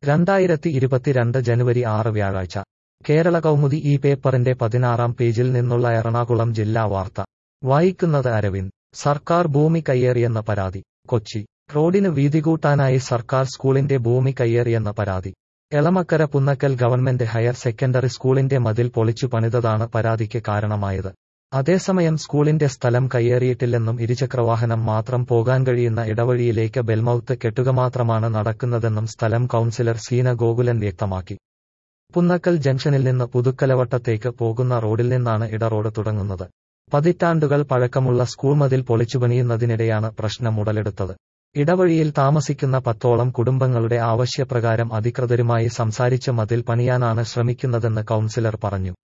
2022 ജനുവരി 6 വ്യാഴാഴ്ച കേരള കൗമുദി ഈ പേപ്പറിന്റെ 16-ാം പേജിൽ നിന്നുള്ള എറണാകുളം ജില്ലാ വാർത്ത വായിക്കുന്നത് അരവിന്ദ്. സർക്കാർ ഭൂമി കയ്യേറിയെന്ന പരാതി. കൊച്ചി. റോഡിന് വീതി കൂട്ടാനായി സർക്കാർ സ്കൂളിന്റെ ഭൂമി കയ്യേറിയെന്ന പരാതി. Elamakkara Punnakkal government higher secondary സ്കൂളിന്റെ മതിൽ പൊളിച്ചു പണിതതാണ് പരാതിക്ക് കാരണമായത്. അതേസമയം സ്കൂളിന്റെ സ്ഥലം കയ്യേറിയിട്ടില്ലെന്നും ഇരുചക്രവാഹനം മാത്രം പോകാൻ കഴിയുന്ന ഇടവഴിയിലേക്ക് ബെൽമൌത്ത് കെട്ടുക മാത്രമാണ് നടക്കുന്നതെന്നും സ്ഥലം കൗൺസിലർ സീന ഗോകുലൻ വ്യക്തമാക്കി. പുന്നക്കൽ ജംഗ്ഷനിൽ നിന്ന് പുതുക്കലവട്ടത്തേക്ക് പോകുന്ന റോഡിൽ നിന്നാണ് ഇടറോഡ് തുടങ്ങുന്നത്. പതിറ്റാണ്ടുകൾ പഴക്കമുള്ള സ്കൂൾ മതിൽ പൊളിച്ചുപണിയുന്നതിനിടെയാണ് പ്രശ്നം ഉടലെടുത്തത്. ഇടവഴിയിൽ താമസിക്കുന്ന 10ഓളം കുടുംബങ്ങളുടെ ആവശ്യപ്രകാരം അധികൃതരുമായി സംസാരിച്ച് മതിൽ പണിയാനാണ് ശ്രമിക്കുന്നതെന്ന് കൗൺസിലർ പറഞ്ഞു.